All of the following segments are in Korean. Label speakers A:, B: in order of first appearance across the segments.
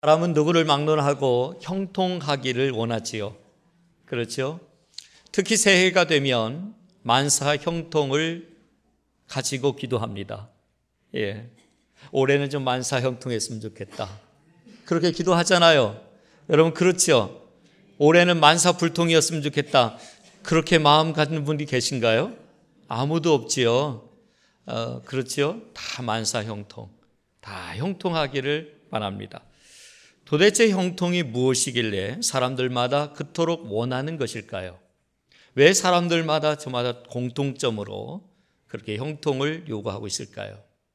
A: 사람은 누구를 막론하고 형통하기를 원하지요. 그렇죠? 특히 새해가 되면 만사 형통을 가지고 기도합니다. 올해는 좀 만사 형통했으면 좋겠다. 그렇게 기도하잖아요. 여러분 그렇죠? 올해는 만사 불통이었으면 좋겠다. 그렇게 마음 갖는 분이 계신가요? 아무도 없지요. 그렇죠? 다 만사 형통, 다 형통하기를 바랍니다. 도대체 형통이 무엇이길래 사람들마다 그토록 원하는 것일까요? 왜 사람들마다 저마다 공통점으로 그렇게 형통을 요구하고 있을까요?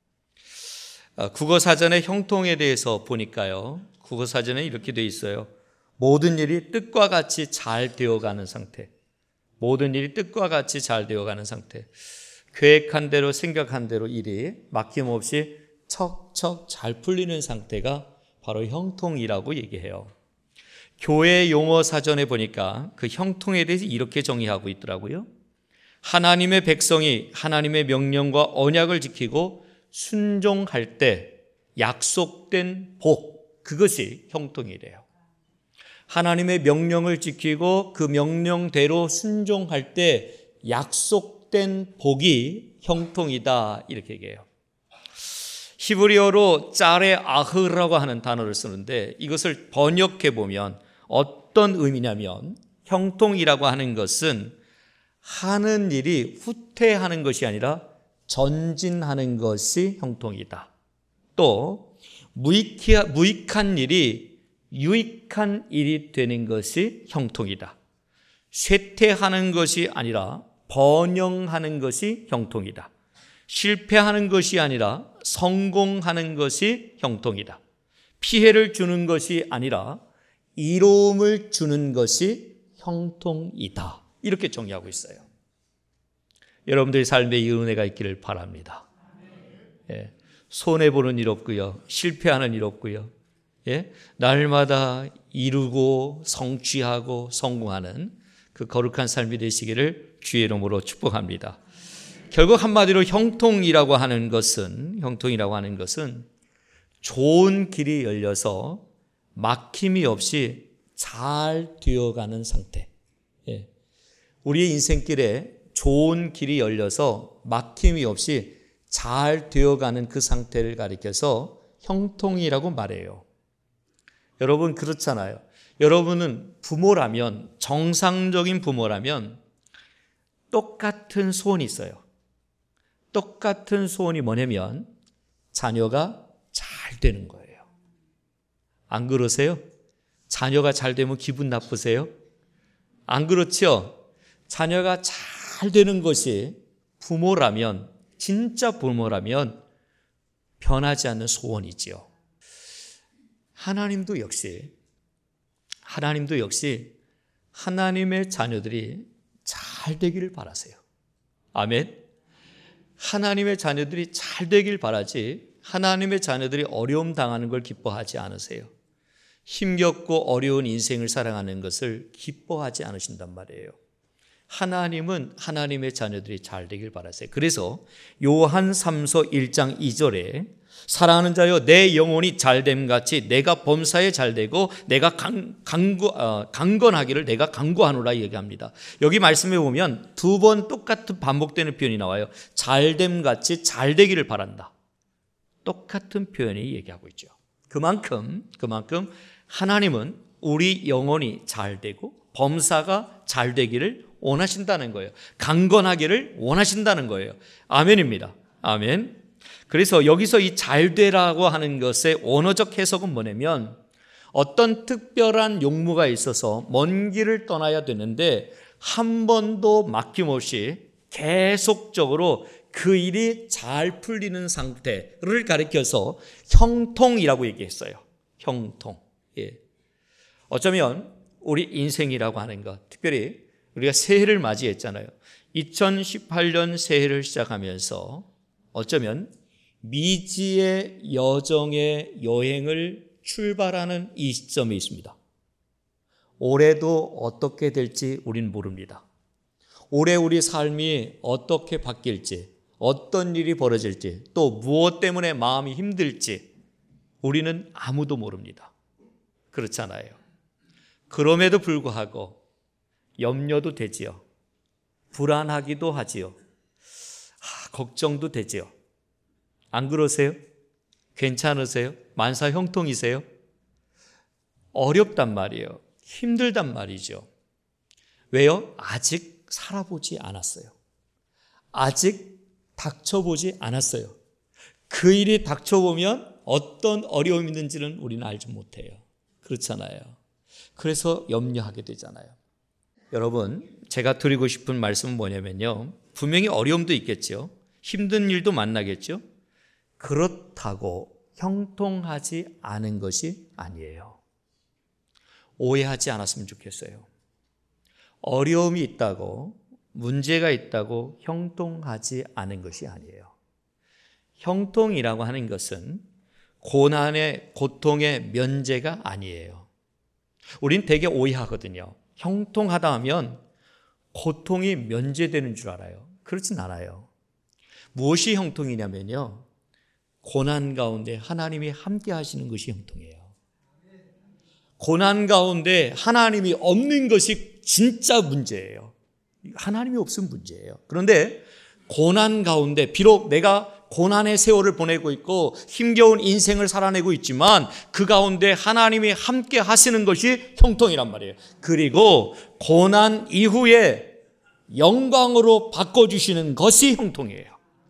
A: 국어사전의 형통에 대해서 보니까요, 국어사전에 이렇게 돼 있어요. 모든 일이 뜻과 같이 잘 되어가는 상태. 모든 일이 뜻과 같이 잘 되어가는 상태. 계획한 대로 생각한 대로 일이 막힘없이 척척 잘 풀리는 상태가 바로 형통이라고 얘기해요. 교회 용어 사전에 보니까 그 형통에 대해서 이렇게 정의하고 있더라고요. 하나님의 백성이 하나님의 명령과 언약을 지키고 순종할 때 약속된 복, 그것이 형통이래요. 하나님의 명령을 지키고 그 명령대로 순종할 때 약속된 복이 형통이다, 이렇게 얘기해요. 히브리어로 짜레 아흐라고 하는 단어를 쓰는데 이것을 번역해 보면 어떤 의미냐면, 형통이라고 하는 것은 하는 일이 후퇴하는 것이 아니라 전진하는 것이 형통이다. 또 무익한 일이 유익한 일이 되는 것이 형통이다. 쇠퇴하는 것이 아니라 번영하는 것이 형통이다. 실패하는 것이 아니라 성공하는 것이 형통이다. 피해를 주는 것이 아니라 이로움을 주는 것이 형통이다. 이렇게 정의하고 있어요. 여러분들의 삶에 이 은혜가 있기를 바랍니다. 손해보는 일 없고요, 실패하는 일 없고요, 날마다 이루고 성취하고 성공하는 그 거룩한 삶이 되시기를 주의 이름으로 축복합니다. 결국 한마디로 형통이라고 하는 것은 좋은 길이 열려서 막힘이 없이 잘 되어가는 상태. 우리의 인생길에 좋은 길이 열려서 막힘이 없이 잘 되어가는 그 상태를 가리켜서 형통이라고 말해요. 여러분 그렇잖아요. 여러분은 부모라면, 정상적인 부모라면 똑같은 소원이 있어요. 똑같은 소원이 뭐냐면 자녀가 잘 되는 거예요. 안 그러세요? 자녀가 잘 되면 기분 나쁘세요? 안 그렇죠? 자녀가 잘 되는 것이 부모라면, 진짜 부모라면 변하지 않는 소원이지요. 하나님도 역시 하나님의 자녀들이 잘 되기를 바라세요. 아멘. 하나님의 자녀들이 잘 되길 바라지 하나님의 자녀들이 어려움 당하는 걸 기뻐하지 않으세요. 힘겹고 어려운 인생을 살아가는 것을 기뻐하지 않으신단 말이에요. 하나님은 하나님의 자녀들이 잘 되길 바라세요. 그래서 요한 3서 1장 2절에 사랑하는 자여 내 영혼이 잘됨같이 내가 범사에 잘되고 내가 강건하기를 내가 강구하노라 얘기합니다. 여기 말씀에 보면 두 번 똑같은 반복되는 표현이 나와요. 잘됨같이 잘되기를 바란다. 똑같은 표현이 얘기하고 있죠. 그만큼 하나님은 우리 영혼이 잘되고 범사가 잘되기를 원하신다는 거예요. 강건하기를 원하신다는 거예요. 아멘입니다. 아멘. 그래서 여기서 이 잘되라고 하는 것의 원어적 해석은 뭐냐면 어떤 특별한 용무가 있어서 먼 길을 떠나야 되는데 한 번도 막힘없이 계속적으로 그 일이 잘 풀리는 상태를 가리켜서 형통이라고 얘기했어요. 형통. 어쩌면 우리 인생이라고 하는 것, 특별히 우리가 새해를 맞이했잖아요. 2018년 새해를 시작하면서 어쩌면 미지의 여정의 여행을 출발하는 이 시점에 있습니다. 올해도 어떻게 될지 우리는 모릅니다. 올해 우리 삶이 어떻게 바뀔지, 어떤 일이 벌어질지, 또 무엇 때문에 마음이 힘들지 우리는 아무도 모릅니다. 그렇잖아요. 그럼에도 불구하고 염려도 되지요. 불안하기도 하지요. 걱정도 되지요. 안 그러세요? 괜찮으세요? 만사 형통이세요? 어렵단 말이에요. 힘들단 말이죠. 왜요? 아직 살아보지 않았어요. 아직 닥쳐보지 않았어요. 그 일이 닥쳐보면 어떤 어려움이 있는지는 우리는 알지 못해요. 그렇잖아요. 그래서 염려하게 되잖아요. 여러분, 제가 드리고 싶은 말씀은 뭐냐면요. 분명히 어려움도 있겠죠. 힘든 일도 만나겠죠. 그렇다고 형통하지 않은 것이 아니에요. 오해하지 않았으면 좋겠어요. 어려움이 있다고, 문제가 있다고 형통하지 않은 것이 아니에요. 형통이라고 하는 것은 고난의, 고통의 면제가 아니에요. 우린 되게 오해하거든요. 형통하다 하면 고통이 면제되는 줄 알아요. 그렇진 않아요. 무엇이 형통이냐면요. 고난 가운데 하나님이 함께 하시는 것이 형통이에요. 고난 가운데 하나님이 없는 것이 진짜 문제예요. 하나님이 없으면 문제예요. 그런데 고난 가운데 비록 내가 고난의 세월을 보내고 있고 힘겨운 인생을 살아내고 있지만 그 가운데 하나님이 함께 하시는 것이 형통이란 말이에요. 그리고 고난 이후에 영광으로 바꿔주시는 것이 형통이에요.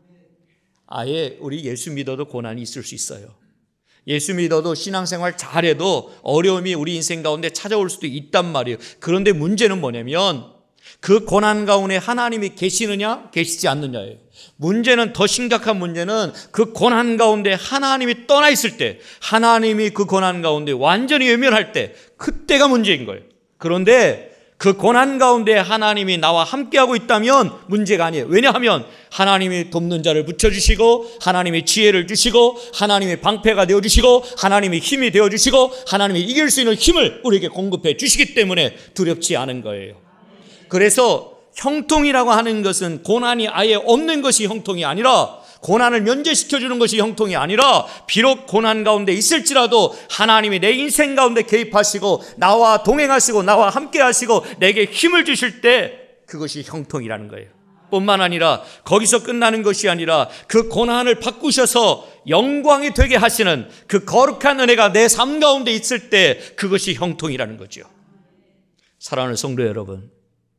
A: 아예 우리 예수 믿어도 고난이 있을 수 있어요. 예수 믿어도 신앙생활 잘해도 어려움이 우리 인생 가운데 찾아올 수도 있단 말이에요. 그런데 문제는 뭐냐면 그 고난 가운데 하나님이 계시느냐 계시지 않느냐예요. 문제는, 더 심각한 문제는 그 고난 가운데 하나님이 떠나 있을 때, 하나님이 그 고난 가운데 완전히 외면할 때, 그때가 문제인 거예요. 그런데 그 고난 가운데 하나님이 나와 함께하고 있다면 문제가 아니에요. 왜냐하면 하나님이 돕는 자를 붙여주시고, 하나님이 지혜를 주시고, 하나님이 방패가 되어주시고, 하나님이 힘이 되어주시고, 하나님이 이길 수 있는 힘을 우리에게 공급해 주시기 때문에 두렵지 않은 거예요. 그래서 형통이라고 하는 것은 고난이 아예 없는 것이 형통이 아니라, 고난을 면제시켜주는 것이 형통이 아니라, 비록 고난 가운데 있을지라도 하나님이 내 인생 가운데 개입하시고 나와 동행하시고 나와 함께 하시고 내게 힘을 주실 때 그것이 형통이라는 거예요. 뿐만 아니라 거기서 끝나는 것이 아니라 그 고난을 바꾸셔서 영광이 되게 하시는 그 거룩한 은혜가 내 삶 가운데 있을 때 그것이 형통이라는 거죠. 사랑하는 성도 여러분,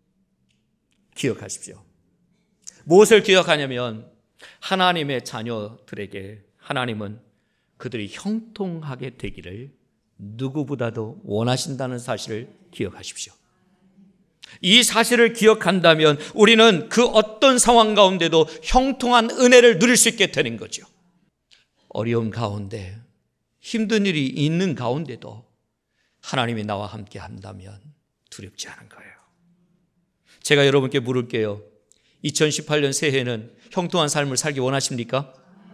A: 기억하십시오. 무엇을 기억하냐면 하나님의 자녀들에게 하나님은 그들이 형통하게 되기를 누구보다도 원하신다는 사실을 기억하십시오. 이 사실을 기억한다면 우리는 그 어떤 상황 가운데도 형통한 은혜를 누릴 수 있게 되는 거죠. 어려움 가운데, 힘든 일이 있는 가운데도 하나님이 나와 함께 한다면 두렵지 않은 거예요. 제가 여러분께 물을게요. 2018년 새해에는 형통한 삶을 살기 원하십니까?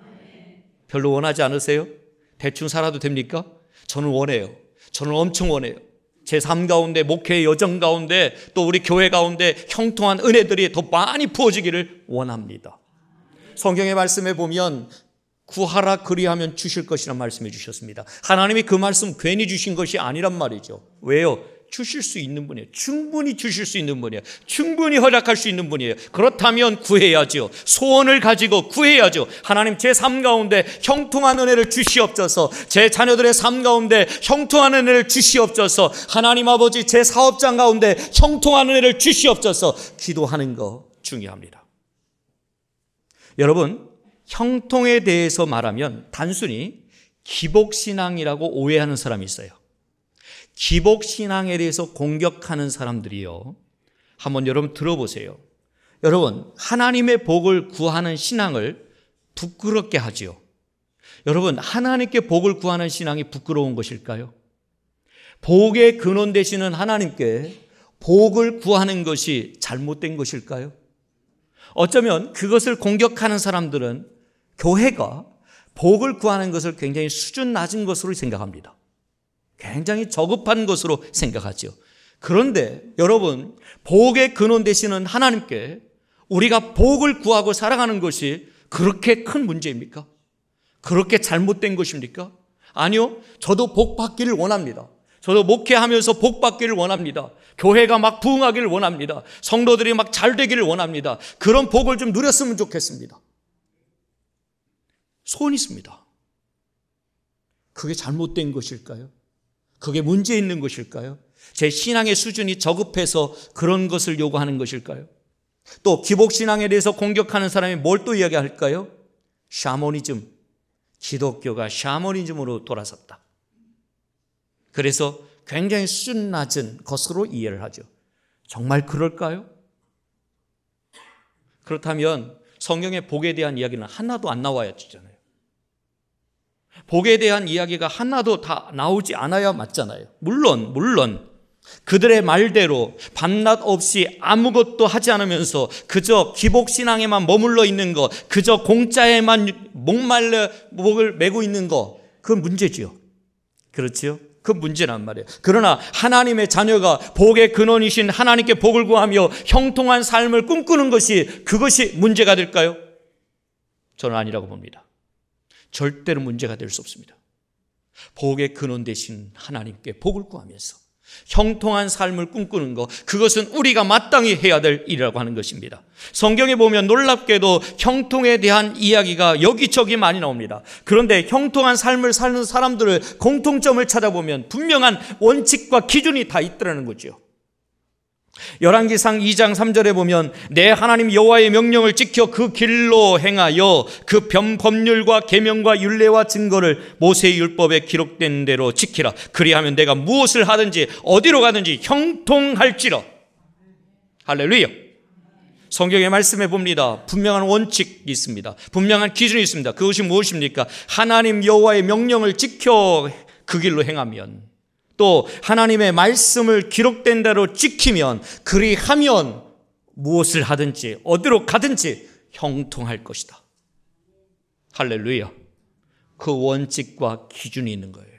A: 별로 원하지 않으세요? 대충 살아도 됩니까? 저는 원해요. 저는 엄청 원해요. 제 삶 가운데, 목회의 여정 가운데, 또 우리 교회 가운데 형통한 은혜들이 더 많이 부어지기를 원합니다. 성경의 말씀에 보면 구하라 그리하면 주실 것이란 말씀해 주셨습니다. 하나님이 그 말씀 괜히 주신 것이 아니란 말이죠. 왜요? 주실 수 있는 분이에요. 충분히 주실 수 있는 분이에요. 충분히 허락할 수 있는 분이에요. 그렇다면 구해야죠. 소원을 가지고 구해야죠. 하나님, 제 삶 가운데 형통한 은혜를 주시옵소서. 제 자녀들의 삶 가운데 형통한 은혜를 주시옵소서. 하나님 아버지, 제 사업장 가운데 형통한 은혜를 주시옵소서. 기도하는 거 중요합니다. 여러분, 형통에 대해서 말하면 단순히 기복신앙이라고 오해하는 사람이 있어요. 기복신앙에 대해서 공격하는 사람들이요, 한번 여러분 들어보세요. 여러분, 하나님의 복을 구하는 신앙을 부끄럽게 하지요. 여러분, 하나님께 복을 구하는 신앙이 부끄러운 것일까요? 복의 근원 되시는 하나님께 복을 구하는 것이 잘못된 것일까요? 어쩌면 그것을 공격하는 사람들은 교회가 복을 구하는 것을 굉장히 수준 낮은 것으로 생각합니다. 굉장히 저급한 것으로 생각하죠. 그런데 여러분, 복의 근원 되시는 하나님께 우리가 복을 구하고 살아가는 것이 그렇게 큰 문제입니까? 그렇게 잘못된 것입니까? 아니요. 저도 복 받기를 원합니다. 저도 목회하면서 복 받기를 원합니다. 교회가 막 부흥하기를 원합니다. 성도들이 막 잘 되기를 원합니다. 그런 복을 좀 누렸으면 좋겠습니다. 소원이 있습니다. 그게 잘못된 것일까요? 그게 문제 있는 것일까요? 제 신앙의 수준이 저급해서 그런 것을 요구하는 것일까요? 또 기복신앙에 대해서 공격하는 사람이 뭘 또 이야기할까요? 샤머니즘, 기독교가 샤머니즘으로 돌아섰다. 그래서 굉장히 수준 낮은 것으로 이해를 하죠. 정말 그럴까요? 그렇다면 성경의 복에 대한 이야기는 하나도 안 나와야 되잖아요. 복에 대한 이야기가 하나도 다 나오지 않아야 맞잖아요. 물론 그들의 말대로 밤낮 없이 아무것도 하지 않으면서 그저 기복신앙에만 머물러 있는 것, 그저 공짜에만 목을 메고 있는 것, 그건 문제지요. 그렇지요? 그 문제란 말이에요. 그러나 하나님의 자녀가 복의 근원이신 하나님께 복을 구하며 형통한 삶을 꿈꾸는 것이, 그것이 문제가 될까요? 저는 아니라고 봅니다. 절대로 문제가 될 수 없습니다. 복의 근원 되신 하나님께 복을 구하면서 형통한 삶을 꿈꾸는 것, 그것은 우리가 마땅히 해야 될 일이라고 하는 것입니다. 성경에 보면 놀랍게도 형통에 대한 이야기가 여기저기 많이 나옵니다. 그런데 형통한 삶을 사는 사람들의 공통점을 찾아보면 분명한 원칙과 기준이 다 있더라는 거죠. 열왕기상 2장 3절에 보면 내 하나님 여호와의 명령을 지켜 그 길로 행하여 그 법률과 계명과 율례와 증거를 모세의 율법에 기록된 대로 지키라. 그리하면 내가 무엇을 하든지 어디로 가든지 형통할지라. 할렐루야. 성경의 말씀에 봅니다. 분명한 원칙이 있습니다. 분명한 기준이 있습니다. 그것이 무엇입니까? 하나님 여호와의 명령을 지켜 그 길로 행하면, 또 하나님의 말씀을 기록된 대로 지키면, 그리하면 무엇을 하든지 어디로 가든지 형통할 것이다. 할렐루야. 그 원칙과 기준이 있는 거예요.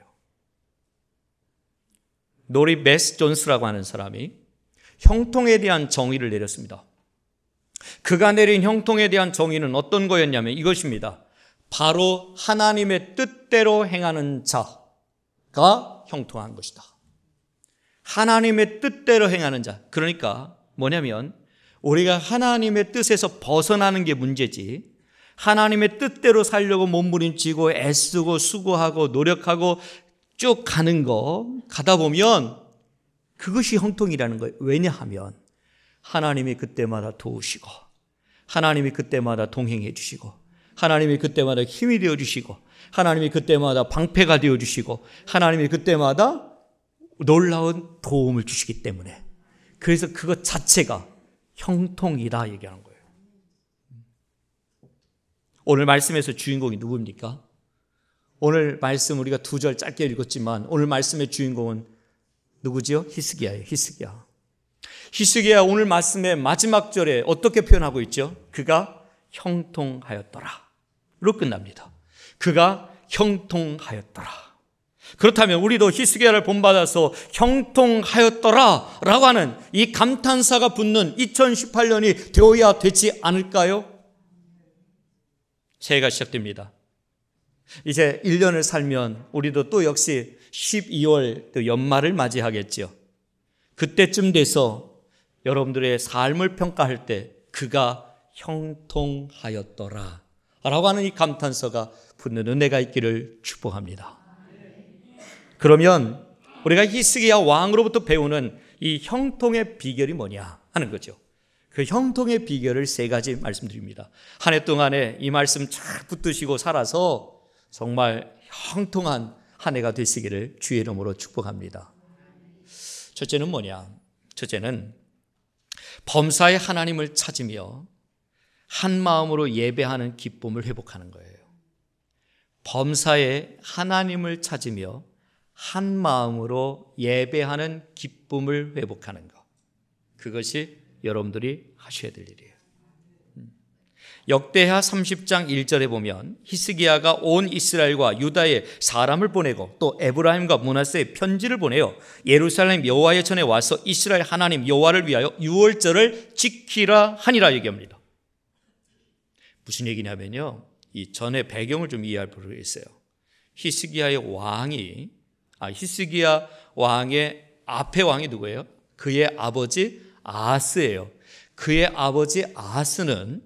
A: 노리 베스 존스라고 하는 사람이 형통에 대한 정의를 내렸습니다. 그가 내린 형통에 대한 정의는 어떤 거였냐면 이것입니다. 바로 하나님의 뜻대로 행하는 자가 형통한 것이다. 하나님의 뜻대로 행하는 자. 그러니까 뭐냐면 우리가 하나님의 뜻에서 벗어나는 게 문제지, 하나님의 뜻대로 살려고 몸부림치고 애쓰고 수고하고 노력하고 쭉 가다 보면 그것이 형통이라는 거예요. 왜냐하면 하나님이 그때마다 도우시고, 하나님이 그때마다 동행해 주시고, 하나님이 그때마다 힘이 되어 주시고, 하나님이 그때마다 방패가 되어 주시고, 하나님이 그때마다 놀라운 도움을 주시기 때문에, 그래서 그것 자체가 형통이다 얘기하는 거예요. 오늘 말씀에서 주인공이 누구입니까? 오늘 말씀 우리가 2절 짧게 읽었지만 오늘 말씀의 주인공은 누구지요? 히스기야예요. 히스기야 오늘 말씀의 마지막 절에 어떻게 표현하고 있죠? 그가 형통하였더라 로 끝납니다. 그가 형통하였더라. 그렇다면 우리도 히스기야를 본받아서 형통하였더라 라고 하는 이 감탄사가 붙는 2018년이 되어야 되지 않을까요? 새해가 시작됩니다. 이제 1년을 살면 우리도 또 역시 12월 또 연말을 맞이하겠죠. 그때쯤 돼서 여러분들의 삶을 평가할 때 그가 형통하였더라 라고 하는 이 감탄사가 붙는 은혜가 있기를 축복합니다. 그러면 우리가 히스기야 왕으로부터 배우는 이 형통의 비결이 뭐냐 하는 거죠. 그 형통의 비결을 3가지 말씀드립니다. 한 해 동안에 이 말씀 잘 붙드시고 살아서 정말 형통한 한 해가 되시기를 주의 이름으로 축복합니다. 첫째는 뭐냐? 첫째는 범사의 하나님을 찾으며 한 마음으로 예배하는 기쁨을 회복하는 거예요. 범사의 하나님을 찾으며 한 마음으로 예배하는 기쁨을 회복하는 것, 그것이 여러분들이 하셔야 될 일이에요. 역대하 30장 1절에 보면 히스기야가 온 이스라엘과 유다에 사람을 보내고 또 에브라임과 므낫세에 편지를 보내어 예루살렘 여호와의 전에 와서 이스라엘 하나님 여호와를 위하여 유월절을 지키라 하니라 얘기합니다. 무슨 얘기냐면요, 이 전의 배경을 좀 이해할 필요가 있어요. 히스기야의 왕이 히스기야 왕의 앞에 왕이 누구예요? 그의 아버지 아하스예요. 그의 아버지 아하스는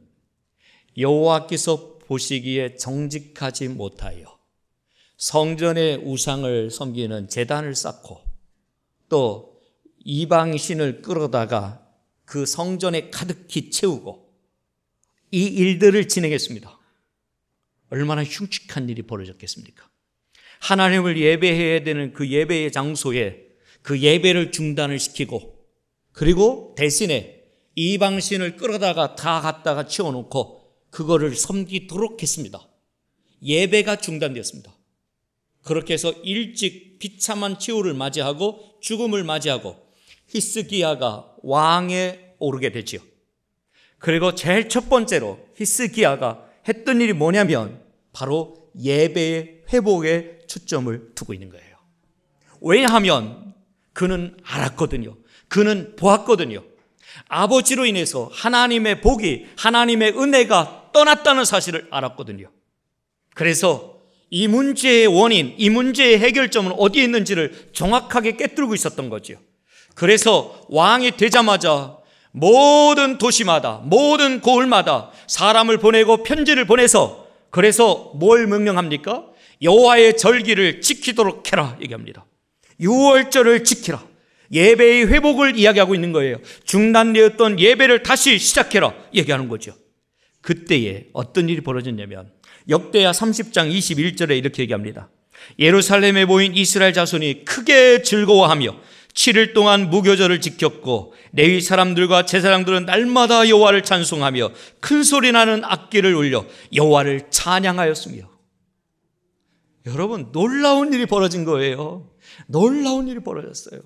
A: 여호와께서 보시기에 정직하지 못하여 성전의 우상을 섬기는 제단을 쌓고 또 이방신을 끌어다가 그 성전에 가득히 채우고 이 일들을 진행했습니다. 얼마나 흉측한 일이 벌어졌겠습니까? 하나님을 예배해야 되는 그 예배의 장소에 그 예배를 중단을 시키고 그리고 대신에 이방신을 끌어다가 다 갖다가 치워놓고 그거를 섬기도록 했습니다. 예배가 중단되었습니다. 그렇게 해서 일찍 비참한 최후를 맞이하고 죽음을 맞이하고 히스기야가 왕에 오르게 되지요. 그리고 제일 첫 번째로 히스기야가 했던 일이 뭐냐면 바로 예배의 회복에 초점을 두고 있는 거예요. 왜냐하면 그는 알았거든요. 그는 보았거든요. 아버지로 인해서 하나님의 복이, 하나님의 은혜가 떠났다는 사실을 알았거든요. 그래서 이 문제의 원인, 이 문제의 해결점은 어디에 있는지를 정확하게 꿰뚫고 있었던 거죠. 그래서 왕이 되자마자 모든 도시마다, 모든 고을마다 사람을 보내고 편지를 보내서 그래서 뭘 명령합니까? 여호와의 절기를 지키도록 해라 얘기합니다. 유월절을 지키라. 예배의 회복을 이야기하고 있는 거예요. 중단되었던 예배를 다시 시작해라 얘기하는 거죠. 그때에 어떤 일이 벌어졌냐면 역대하 30장 21절에 이렇게 얘기합니다. 예루살렘에 모인 이스라엘 자손이 크게 즐거워하며 7일 동안 무교절을 지켰고 레위 사람들과 제사장들은 날마다 여호와를 찬송하며 큰 소리 나는 악기를 울려 여호와를 찬양하였으며. 여러분, 놀라운 일이 벌어진 거예요. 놀라운 일이 벌어졌어요.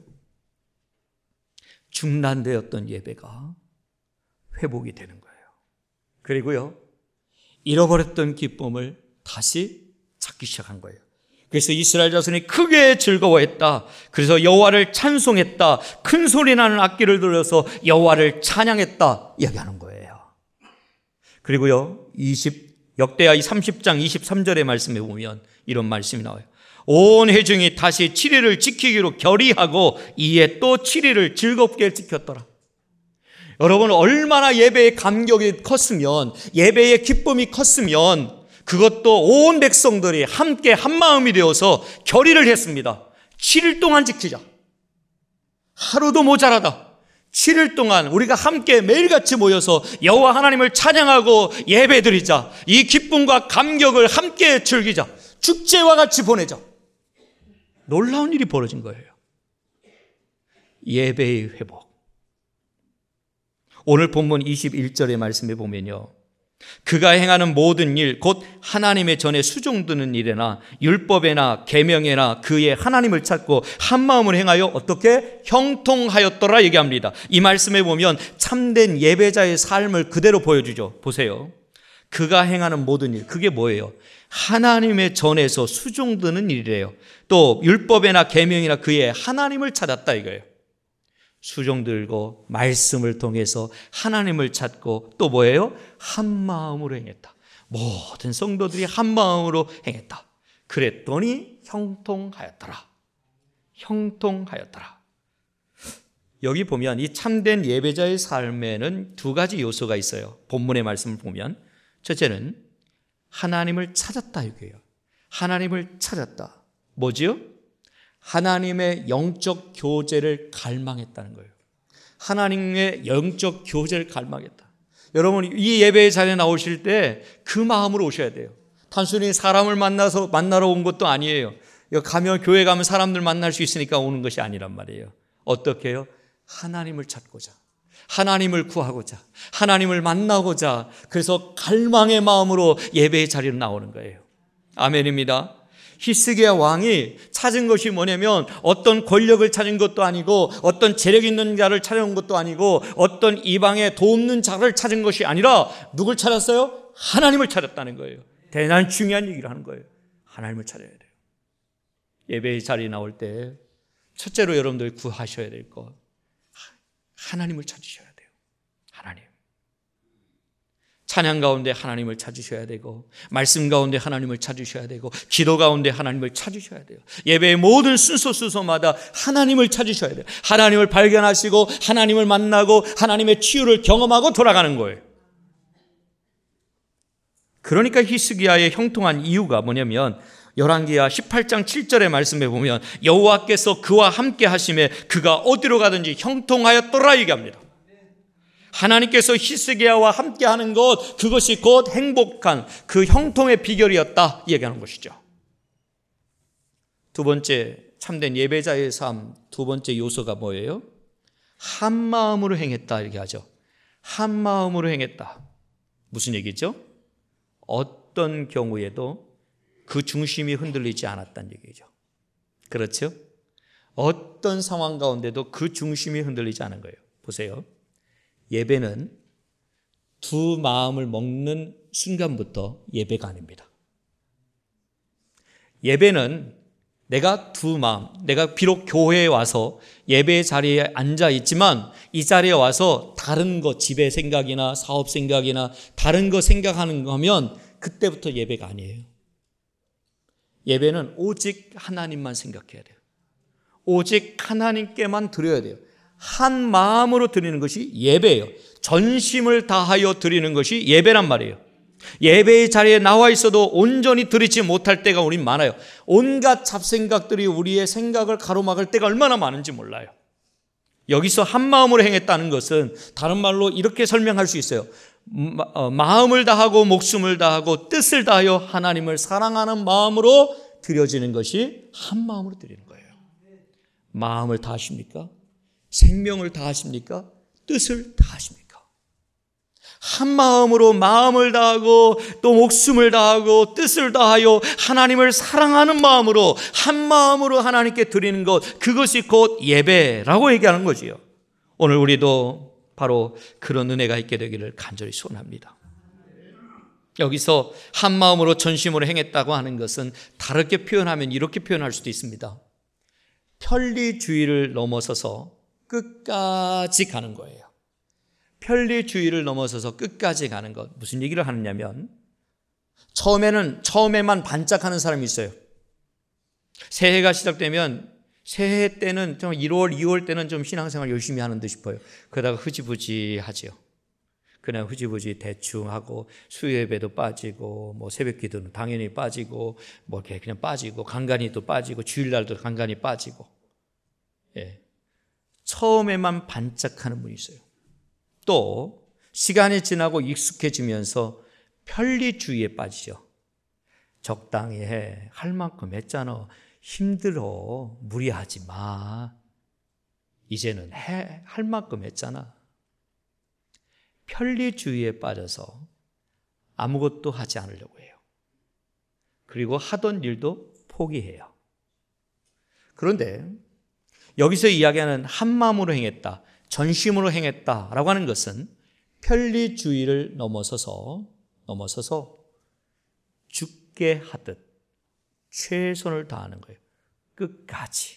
A: 중단되었던 예배가 회복이 되는 거예요. 그리고요, 잃어버렸던 기쁨을 다시 찾기 시작한 거예요. 그래서 이스라엘 자손이 크게 즐거워했다. 그래서 여호와를 찬송했다. 큰 소리 나는 악기를 들어서 여호와를 찬양했다 이야기하는 거예요. 그리고요, 역대하 30장 23절의 말씀에 보면 이런 말씀이 나와요. 온 회중이 다시 7일을 지키기로 결의하고 이에 또 7일을 즐겁게 지켰더라. 여러분, 얼마나 예배의 감격이 컸으면, 예배의 기쁨이 컸으면 그것도 온 백성들이 함께 한마음이 되어서 결의를 했습니다. 7일 동안 지키자. 하루도 모자라다. 7일 동안 우리가 함께 매일같이 모여서 여호와 하나님을 찬양하고 예배드리자. 이 기쁨과 감격을 함께 즐기자. 축제와 같이 보내자. 놀라운 일이 벌어진 거예요. 예배의 회복. 오늘 본문 21절의 말씀에 보면요, 그가 행하는 모든 일, 곧 하나님의 전에 수종드는 일에나 율법에나 계명에나 그의 하나님을 찾고 한마음을 행하여 어떻게 형통하였더라 얘기합니다. 이 말씀에 보면 참된 예배자의 삶을 그대로 보여주죠. 보세요. 그가 행하는 모든 일, 그게 뭐예요? 하나님의 전에서 수종드는 일이래요. 또 율법에나 계명이나 그의 하나님을 찾았다 이거예요. 수종들고 말씀을 통해서 하나님을 찾고 또 뭐예요? 한 마음으로 행했다. 모든 성도들이 한 마음으로 행했다. 그랬더니 형통하였더라. 형통하였더라. 여기 보면 이 참된 예배자의 삶에는 두 가지 요소가 있어요. 본문의 말씀을 보면 첫째는 하나님을 찾았다 이거예요. 하나님을 찾았다. 뭐지요? 하나님의 영적 교제를 갈망했다는 거예요. 하나님의 영적 교제를 갈망했다. 여러분, 이 예배의 자리에 나오실 때 그 마음으로 오셔야 돼요. 단순히 사람을 만나러 온 것도 아니에요. 교회 가면 사람들 만날 수 있으니까 오는 것이 아니란 말이에요. 어떻게 해요? 하나님을 찾고자, 하나님을 구하고자, 하나님을 만나고자, 그래서 갈망의 마음으로 예배의 자리로 나오는 거예요. 아멘입니다. 히스기야 왕이 찾은 것이 뭐냐면 어떤 권력을 찾은 것도 아니고 어떤 재력 있는 자를 찾은 것도 아니고 어떤 이방의 돕는 자를 찾은 것이 아니라 누굴 찾았어요? 하나님을 찾았다는 거예요. 대단히 중요한 얘기를 하는 거예요. 하나님을 찾아야 돼요. 예배의 자리에 나올 때 첫째로 여러분들이 구하셔야 될 것, 하나님을 찾으셔야 돼요. 하나님. 찬양 가운데 하나님을 찾으셔야 되고, 말씀 가운데 하나님을 찾으셔야 되고, 기도 가운데 하나님을 찾으셔야 돼요. 예배의 모든 순서마다 하나님을 찾으셔야 돼요. 하나님을 발견하시고 하나님을 만나고 하나님의 치유를 경험하고 돌아가는 거예요. 그러니까 히스기야의 형통한 이유가 뭐냐면, 열왕기하 18장 7절의 말씀에 보면 여호와께서 그와 함께 하심에 그가 어디로 가든지 형통하였더라 얘기합니다. 하나님께서 히스기야와 함께하는 것, 그것이 곧 행복한 그 형통의 비결이었다 얘기하는 것이죠. 두 번째, 참된 예배자의 삶 두 번째 요소가 뭐예요? 한 마음으로 행했다 이렇게 하죠. 한 마음으로 행했다. 무슨 얘기죠? 어떤 경우에도 그 중심이 흔들리지 않았다는 얘기죠. 그렇죠? 어떤 상황 가운데도 그 중심이 흔들리지 않은 거예요. 보세요. 예배는 두 마음을 먹는 순간부터 예배가 아닙니다. 예배는 내가 두 마음, 내가 비록 교회에 와서 예배 자리에 앉아 있지만 이 자리에 와서 다른 거, 집의 생각이나 사업 생각이나 다른 거 생각하는 거면 그때부터 예배가 아니에요. 예배는 오직 하나님만 생각해야 돼요. 오직 하나님께만 드려야 돼요. 한 마음으로 드리는 것이 예배예요. 전심을 다하여 드리는 것이 예배란 말이에요. 예배의 자리에 나와 있어도 온전히 드리지 못할 때가 우린 많아요. 온갖 잡생각들이 우리의 생각을 가로막을 때가 얼마나 많은지 몰라요. 여기서 한 마음으로 행했다는 것은 다른 말로 이렇게 설명할 수 있어요. 마음을 다하고 목숨을 다하고 뜻을 다하여 하나님을 사랑하는 마음으로 드려지는 것이 한 마음으로 드리는 거예요. 마음을 다하십니까? 생명을 다하십니까? 뜻을 다하십니까? 한 마음으로 마음을 다하고 또 목숨을 다하고 뜻을 다하여 하나님을 사랑하는 마음으로 한 마음으로 하나님께 드리는 것, 그것이 곧 예배라고 얘기하는 거지요. 오늘 우리도 바로 그런 은혜가 있게 되기를 간절히 소원합니다. 여기서 한 마음으로 전심으로 행했다고 하는 것은 다르게 표현하면 이렇게 표현할 수도 있습니다. 편리주의를 넘어서서 끝까지 가는 거예요. 편리주의를 넘어서서 끝까지 가는 것. 무슨 얘기를 하느냐면, 처음에만 반짝하는 사람이 있어요. 새해가 시작되면 새해 때는 좀 1월, 2월 때는 좀 신앙생활 열심히 하는 듯 싶어요. 그러다가 흐지부지 하지요. 그냥 흐지부지 대충 하고 수요예배도 빠지고 뭐 새벽기도는 당연히 빠지고 뭐 이렇게 그냥 빠지고 간간히 또 빠지고 주일날도 간간히 빠지고. 예. 처음에만 반짝하는 분이 있어요. 또 시간이 지나고 익숙해지면서 편리주의에 빠지죠. 적당히 해. 할 만큼 했잖아. 힘들어. 무리하지 마. 이제는 할 만큼 했잖아. 편리주의에 빠져서 아무것도 하지 않으려고 해요. 그리고 하던 일도 포기해요. 그런데 여기서 이야기하는 한 마음으로 행했다, 전심으로 행했다라고 하는 것은 편리주의를 넘어서서 죽게 하듯 최선을 다하는 거예요. 끝까지.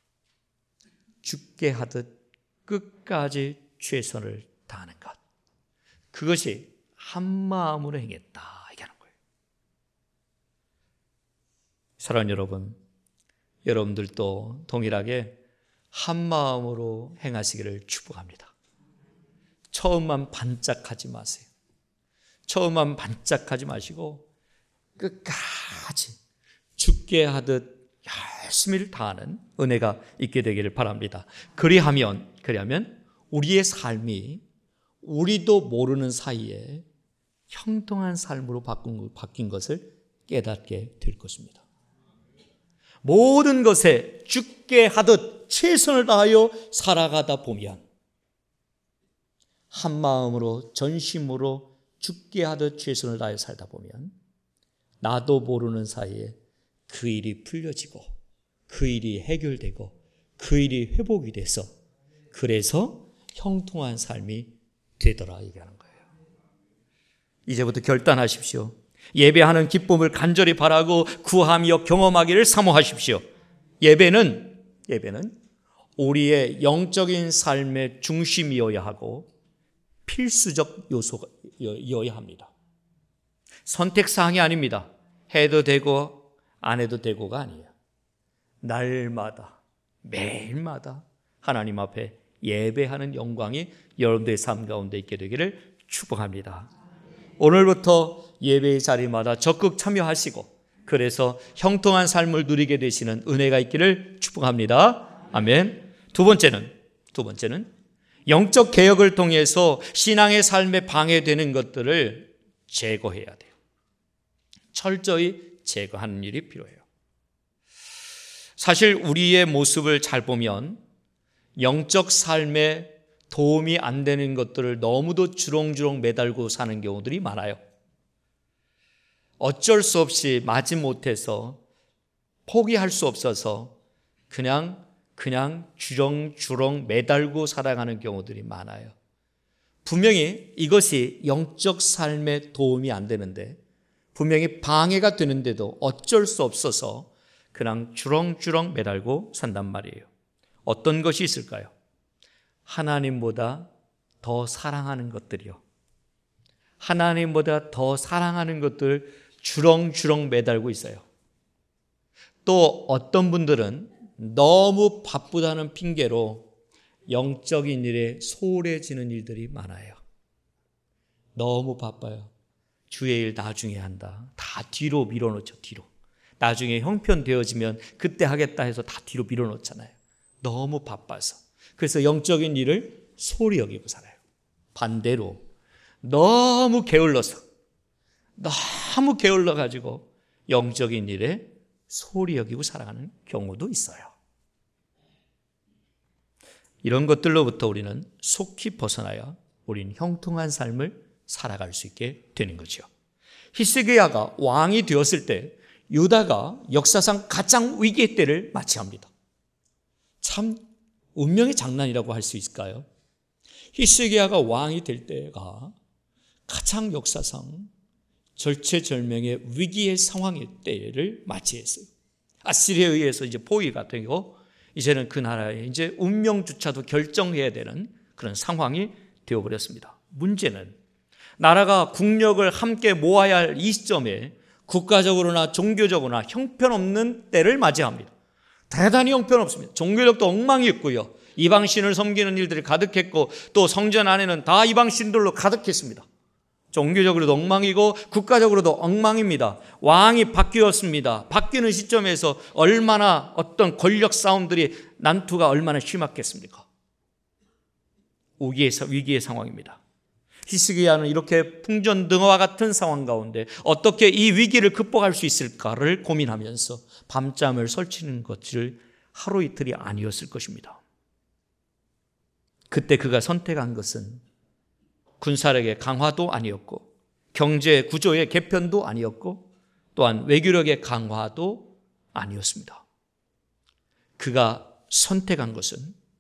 A: 죽게 하듯 끝까지 최선을 다하는 것. 그것이 한 마음으로 행했다 얘기하는 거예요. 사랑하는 여러분, 여러분들도 동일하게 한 마음으로 행하시기를 축복합니다. 처음만 반짝하지 마세요. 처음만 반짝하지 마시고 끝까지 죽게 하듯 열심히 다하는 은혜가 있게 되기를 바랍니다. 그리하면 우리의 삶이 우리도 모르는 사이에 형통한 삶으로 바뀐 것을 깨닫게 될 것입니다. 모든 것에 죽게 하듯 최선을 다하여 살아가다 보면, 한 마음으로 전심으로 죽게 하듯 최선을 다하여 살다 보면 나도 모르는 사이에 그 일이 풀려지고 그 일이 해결되고 그 일이 회복이 돼서, 그래서 형통한 삶이 되더라 얘기하는 거예요. 이제부터 결단하십시오. 예배하는 기쁨을 간절히 바라고 구하며 경험하기를 사모하십시오. 예배는 우리의 영적인 삶의 중심이어야 하고 필수적 요소가 이어야 합니다. 선택사항이 아닙니다. 해도 되고 안 해도 되고가 아니에요. 날마다 매일마다 하나님 앞에 예배하는 영광이 여러분들의 삶 가운데 있게 되기를 축복합니다. 오늘부터 예배의 자리마다 적극 참여하시고 그래서 형통한 삶을 누리게 되시는 은혜가 있기를 축복합니다. 아멘. 두 번째는 영적 개혁을 통해서 신앙의 삶에 방해되는 것들을 제거해야 돼요. 철저히 제거하는 일이 필요해요. 사실 우리의 모습을 잘 보면 영적 삶에 도움이 안 되는 것들을 너무도 주렁주렁 매달고 사는 경우들이 많아요. 어쩔 수 없이 마지못해서 포기할 수 없어서 그냥 주렁주렁 매달고 살아가는 경우들이 많아요. 분명히 이것이 영적 삶에 도움이 안 되는데 분명히 방해가 되는데도 어쩔 수 없어서 그냥 주렁주렁 매달고 산단 말이에요. 어떤 것이 있을까요? 하나님보다 더 사랑하는 것들이요. 하나님보다 더 사랑하는 것들 주렁주렁 매달고 있어요. 또 어떤 분들은 너무 바쁘다는 핑계로 영적인 일에 소홀해지는 일들이 많아요. 너무 바빠요. 주의 일 나중에 한다. 다 뒤로 밀어놓죠. 뒤로. 나중에 형편되어지면 그때 하겠다 해서 다 뒤로 밀어놓잖아요. 너무 바빠서. 그래서 영적인 일을 소홀히 여기고 살아요. 반대로 너무 게을러가지고 영적인 일에 소홀히 여기고 살아가는 경우도 있어요. 이런 것들로부터 우리는 속히 벗어나야 우리는 형통한 삶을 살아갈 수 있게 되는 거죠. 히스기야가 왕이 되었을 때 유다가 역사상 가장 위기의 때를 맞이합니다. 참 운명의 장난이라고 할 수 있을까요? 히스기야가 왕이 될 때가 가장 역사상 절체절명의 위기의 상황의 때를 맞이했어요. 아시리아에 의해서 이제 포위가 되고 이제는 그 나라의 이제 운명조차도 결정해야 되는 그런 상황이 되어버렸습니다. 문제는 나라가 국력을 함께 모아야 할 이 시점에 국가적으로나 종교적으로나 형편없는 때를 맞이합니다. 대단히 형편없습니다. 종교력도 엉망이었고요. 이방신을 섬기는 일들이 가득했고 또 성전 안에는 다 이방신들로 가득했습니다. 종교적으로도 엉망이고 국가적으로도 엉망입니다. 왕이 바뀌었습니다. 바뀌는 시점에서 얼마나 어떤 권력 싸움들이 난투가 얼마나 심했겠습니까? 위기의 상황입니다. 히스기야는 이렇게 풍전등화와 같은 상황 가운데 어떻게 이 위기를 극복할 수 있을까를 고민하면서 밤잠을 설치는 것을 하루 이틀이 아니었을 것입니다. 그때 그가 선택한 것은 군사력의 강화도 아니었고 경제 구조의 개편도 아니었고 또한 외교력의 강화도 아니었습니다. 그가 선택한 것은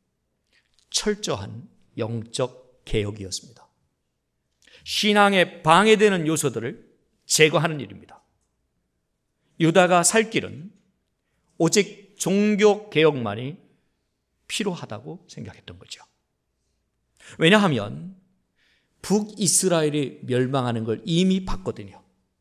A: 철저한 영적 개혁이었습니다. 신앙에 방해되는 요소들을 제거하는 일입니다. 유다가 살 길은 오직 종교 개혁만이 필요하다고 생각했던 거죠. 왜냐하면 북이스라엘이 멸망하는 걸 이미 봤거든요.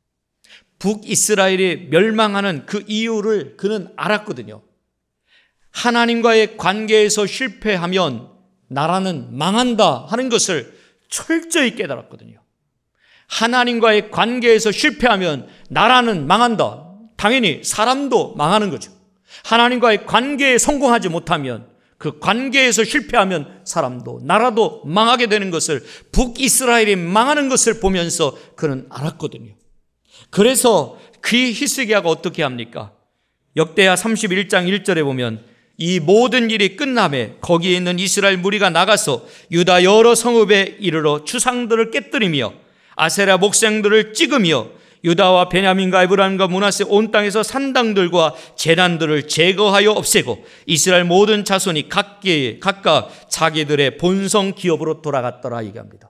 A: 북이스라엘이 멸망하는 그 이유를 그는 알았거든요. 하나님과의 관계에서 실패하면 나라는 망한다 하는 것을 철저히 깨달았거든요. 하나님과의 관계에서 실패하면 나라는 망한다. 당연히 사람도 망하는 거죠. 하나님과의 관계에 성공하지 못하면 그 관계에서 실패하면 사람도 나라도 망하게 되는 것을 북이스라엘이 망하는 것을 보면서 그는 알았거든요. 그래서 그 히스기야가 어떻게 합니까? 역대하 31장 1절에 보면 이 모든 일이 끝남에 거기에 있는 이스라엘 무리가 나가서 유다 여러 성읍에 이르러 추상들을 깨뜨리며 아세라 목생들을 찍으며 유다와 베냐민과 에브라임과 므낫세 온 땅에서 산당들과 제단들을 제거하여 없애고 이스라엘 모든 자손이 각각 자기들의 본성 기업으로 돌아갔더라 얘기합니다.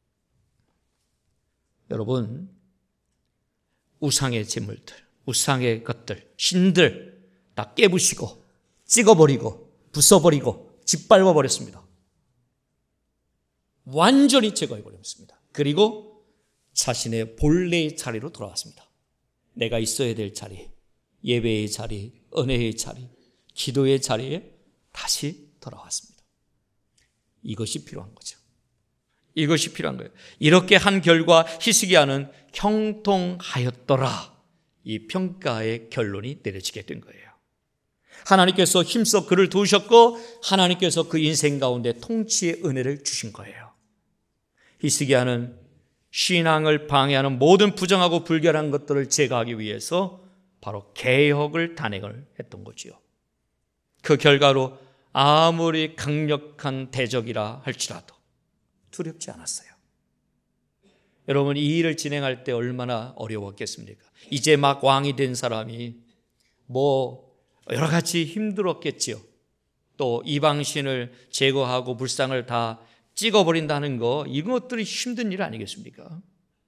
A: 여러분, 우상의 제물들, 우상의 것들, 신들 다 깨부시고 찍어버리고 부숴버리고 짓밟아버렸습니다. 완전히 제거해버렸습니다. 그리고 자신의 본래의 자리로 돌아왔습니다. 내가 있어야 될 자리, 예배의 자리, 은혜의 자리, 기도의 자리에 다시 돌아왔습니다. 이것이 필요한 거죠. 이것이 필요한 거예요. 이렇게 한 결과 히스기야는 형통하였더라. 이 평가의 결론이 내려지게 된 거예요. 하나님께서 힘써 그를 도우셨고 하나님께서 그 인생 가운데 통치의 은혜를 주신 거예요. 히스기야는 신앙을 방해하는 모든 부정하고 불결한 것들을 제거하기 위해서 바로 개혁을 단행을 했던 거지요. 그 결과로 아무리 강력한 대적이라 할지라도 두렵지 않았어요. 여러분, 이 일을 진행할 때 얼마나 어려웠겠습니까? 이제 막 왕이 된 사람이 여러 가지 힘들었겠지요. 또 이방신을 제거하고 불상을 다 찍어버린다는 거, 이것들이 힘든 일 아니겠습니까?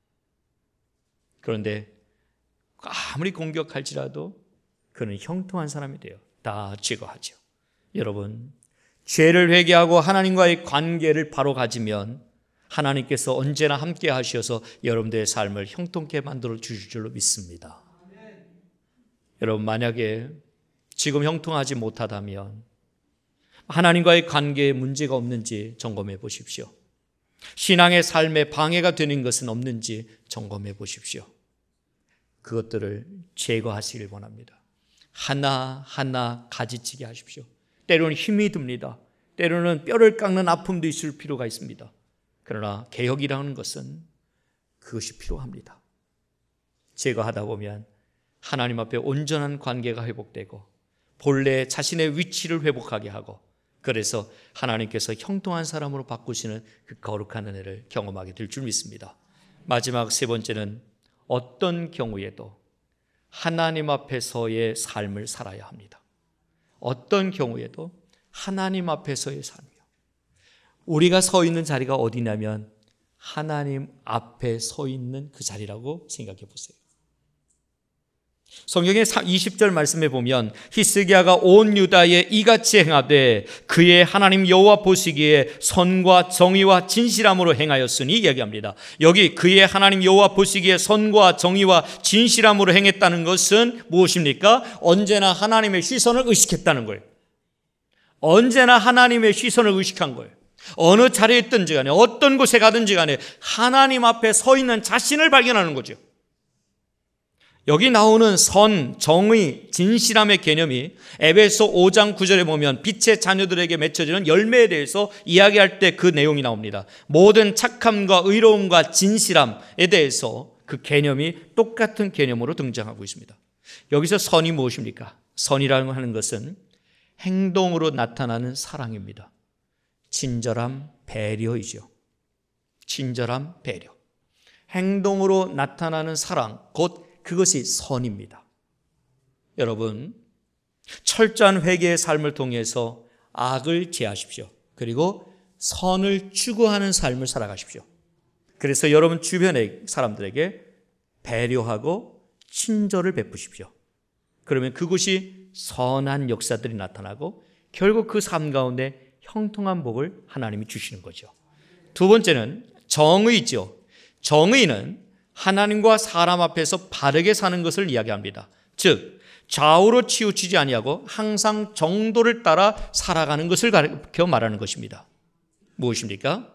A: 그런데 아무리 공격할지라도 그는 형통한 사람이 돼요. 다 제거하죠. 여러분, 죄를 회개하고 하나님과의 관계를 바로 가지면 하나님께서 언제나 함께 하셔서 여러분들의 삶을 형통케 만들어 주실 줄로 믿습니다. 여러분, 만약에 지금 형통하지 못하다면 하나님과의 관계에 문제가 없는지 점검해 보십시오. 신앙의 삶에 방해가 되는 것은 없는지 점검해 보십시오. 그것들을 제거하시길 원합니다. 하나하나 가지치게 하십시오. 때로는 힘이 듭니다. 때로는 뼈를 깎는 아픔도 있을 필요가 있습니다. 그러나 개혁이라는 것은 그것이 필요합니다. 제거하다 보면 하나님 앞에 온전한 관계가 회복되고 본래 자신의 위치를 회복하게 하고, 그래서 하나님께서 형통한 사람으로 바꾸시는 그 거룩한 은혜를 경험하게 될 줄 믿습니다. 마지막 세 번째는 어떤 경우에도 하나님 앞에서의 삶을 살아야 합니다. 어떤 경우에도 하나님 앞에서의 삶이요. 우리가 서 있는 자리가 어디냐면 하나님 앞에 서 있는 그 자리라고 생각해 보세요. 성경의 20절 말씀에 보면 히스기야가 온 유다에 이같이 행하되 그의 하나님 여호와 보시기에 선과 정의와 진실함으로 행하였으니 이야기합니다. 여기 그의 하나님 여호와 보시기에 선과 정의와 진실함으로 행했다는 것은 무엇입니까? 언제나 하나님의 시선을 의식했다는 거예요. 언제나 하나님의 시선을 의식한 거예요. 어느 자리에 있든지 간에 어떤 곳에 가든지 간에 하나님 앞에 서 있는 자신을 발견하는 거죠. 여기 나오는 선, 정의, 진실함의 개념이 에베소 5장 9절에 보면 빛의 자녀들에게 맺혀지는 열매에 대해서 이야기할 때 그 내용이 나옵니다. 모든 착함과 의로움과 진실함에 대해서 그 개념이 똑같은 개념으로 등장하고 있습니다. 여기서 선이 무엇입니까? 선이라고 하는 것은 행동으로 나타나는 사랑입니다. 친절함, 배려이죠. 친절함, 배려. 행동으로 나타나는 사랑, 곧 그것이 선입니다. 여러분, 철저한 회개의 삶을 통해서 악을 제하십시오. 그리고 선을 추구하는 삶을 살아가십시오. 그래서 여러분 주변의 사람들에게 배려하고 친절을 베푸십시오. 그러면 그것이 선한 역사들이 나타나고 결국 그 삶 가운데 형통한 복을 하나님이 주시는 거죠. 두 번째는 정의죠. 정의는 하나님과 사람 앞에서 바르게 사는 것을 이야기합니다. 즉 좌우로 치우치지 아니하고 항상 정도를 따라 살아가는 것을 가르쳐 말하는 것입니다. 무엇입니까?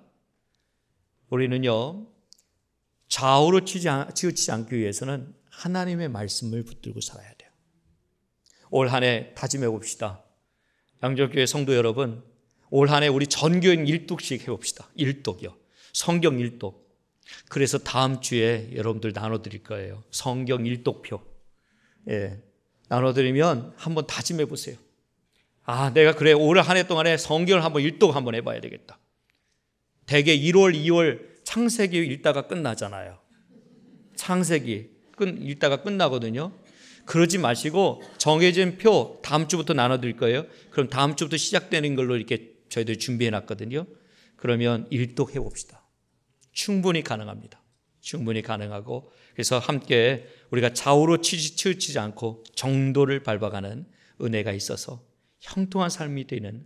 A: 우리는요, 좌우로 치우치지 않기 위해서는 하나님의 말씀을 붙들고 살아야 돼요. 올 한 해 다짐해 봅시다. 양정교회 성도 여러분, 올 한 해 우리 전교인 1독씩 해봅시다. 1독이요. 성경 1독. 그래서 다음 주에 여러분들 나눠드릴 거예요. 성경 1독표. 나눠드리면 한번 다짐해 보세요. 내가 그래 올 한 해 동안에 성경을 한번 1독 한번 해봐야 되겠다. 대개 1월, 2월 창세기 읽다가 끝나잖아요. 창세기 읽다가 끝나거든요. 그러지 마시고 정해진 표 다음 주부터 나눠드릴 거예요. 그럼 다음 주부터 시작되는 걸로 이렇게 저희들이 준비해놨거든요. 그러면 1독 해봅시다. 충분히 가능합니다. 충분히 가능하고, 그래서 함께 우리가 좌우로 치우치지 않고 정도를 밟아가는 은혜가 있어서 형통한 삶이 되는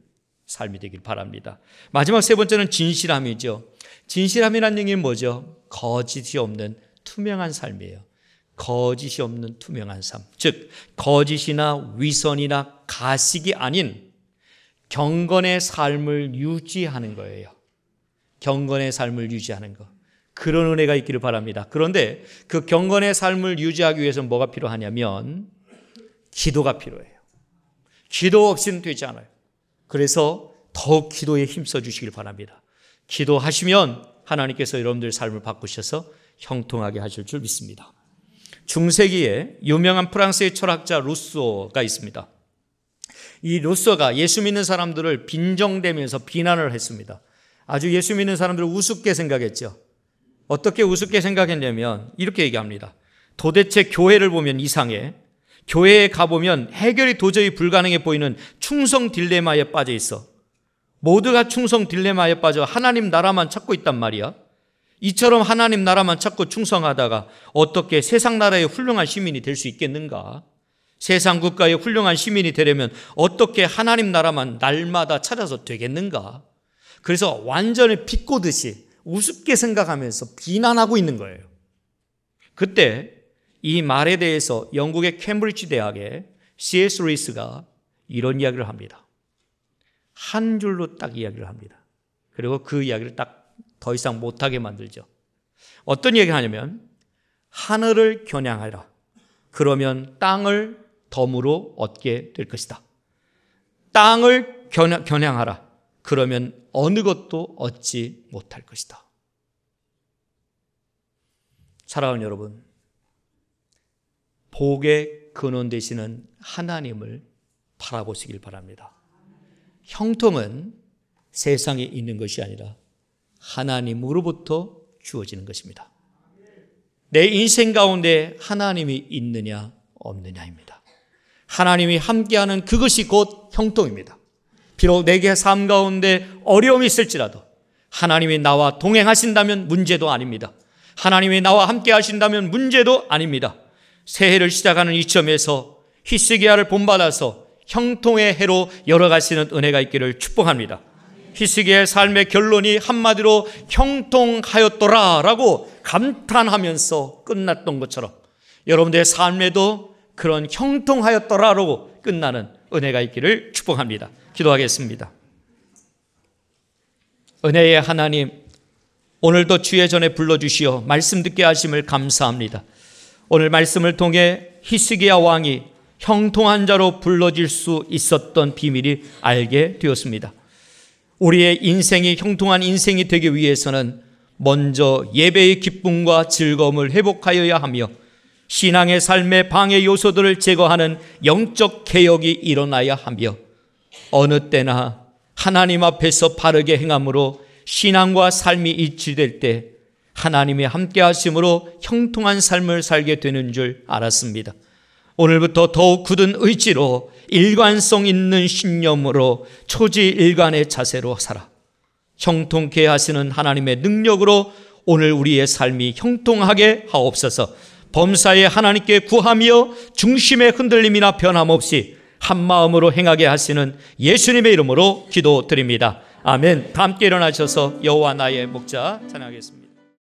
A: 삶이 되길 바랍니다. 마지막 세 번째는 진실함이죠. 진실함이라는 얘기는 뭐죠? 거짓이 없는 투명한 삶이에요. 거짓이 없는 투명한 삶. 즉 거짓이나 위선이나 가식이 아닌 경건의 삶을 유지하는 거예요. 경건의 삶을 유지하는 것. 그런 은혜가 있기를 바랍니다. 그런데 그 경건의 삶을 유지하기 위해서는 뭐가 필요하냐면 기도가 필요해요. 기도 없이는 되지 않아요. 그래서 더욱 기도에 힘써 주시길 바랍니다. 기도하시면 하나님께서 여러분들의 삶을 바꾸셔서 형통하게 하실 줄 믿습니다. 중세기에 유명한 프랑스의 철학자 루소가 있습니다. 이 루소가 예수 믿는 사람들을 빈정대면서 비난을 했습니다. 아주 예수 믿는 사람들을 우습게 생각했죠. 어떻게 우습게 생각했냐면 이렇게 얘기합니다. 도대체 교회를 보면 이상해. 교회에 가보면 해결이 도저히 불가능해 보이는 충성 딜레마에 빠져 있어. 모두가 충성 딜레마에 빠져 하나님 나라만 찾고 있단 말이야. 이처럼 하나님 나라만 찾고 충성하다가 어떻게 세상 나라의 훌륭한 시민이 될 수 있겠는가? 세상 국가의 훌륭한 시민이 되려면 어떻게 하나님 나라만 날마다 찾아서 되겠는가? 그래서 완전히 비꼬듯이 우습게 생각하면서 비난하고 있는 거예요. 그때 이 말에 대해서 영국의 캠브리지 대학의 C.S. 루이스가 이런 이야기를 합니다. 한 줄로 딱 이야기를 합니다. 그리고 그 이야기를 딱 더 이상 못하게 만들죠. 어떤 얘기를 하냐면 하늘을 겨냥하라. 그러면 땅을 덤으로 얻게 될 것이다. 땅을 겨냥하라. 그러면 어느 것도 얻지 못할 것이다. 사랑하는 여러분, 복의 근원 되시는 하나님을 바라보시길 바랍니다. 형통은 세상에 있는 것이 아니라 하나님으로부터 주어지는 것입니다. 내 인생 가운데 하나님이 있느냐 없느냐입니다. 하나님이 함께하는 그것이 곧 형통입니다. 비록 내게 삶 가운데 어려움이 있을지라도 하나님이 나와 동행하신다면 문제도 아닙니다. 하나님이 나와 함께 하신다면 문제도 아닙니다. 새해를 시작하는 이 점에서 히스기야를 본받아서 형통의 해로 열어가시는 은혜가 있기를 축복합니다. 히스기야의 삶의 결론이 한마디로 형통하였더라라고 감탄하면서 끝났던 것처럼 여러분들의 삶에도 그런 형통하였더라라고 끝나는 은혜가 있기를 축복합니다. 기도하겠습니다. 은혜의 하나님, 오늘도 주의 전에 불러주시어 말씀 듣게 하심을 감사합니다. 오늘 말씀을 통해 히스기야 왕이 형통한 자로 불러질 수 있었던 비밀이 알게 되었습니다. 우리의 인생이 형통한 인생이 되기 위해서는 먼저 예배의 기쁨과 즐거움을 회복하여야 하며 신앙의 삶의 방해 요소들을 제거하는 영적 개혁이 일어나야 하며 어느 때나 하나님 앞에서 바르게 행함으로 신앙과 삶이 일치될 때 하나님이 함께 하심으로 형통한 삶을 살게 되는 줄 알았습니다. 오늘부터 더욱 굳은 의지로 일관성 있는 신념으로 초지일관의 자세로 살아 형통케 하시는 하나님의 능력으로 오늘 우리의 삶이 형통하게 하옵소서. 범사에 하나님께 구하며 중심의 흔들림이나 변함없이 한마음으로 행하게 하시는 예수님의 이름으로 기도드립니다. 아멘. 다 함께 일어나셔서 여호와 나의 목자 찬양하겠습니다.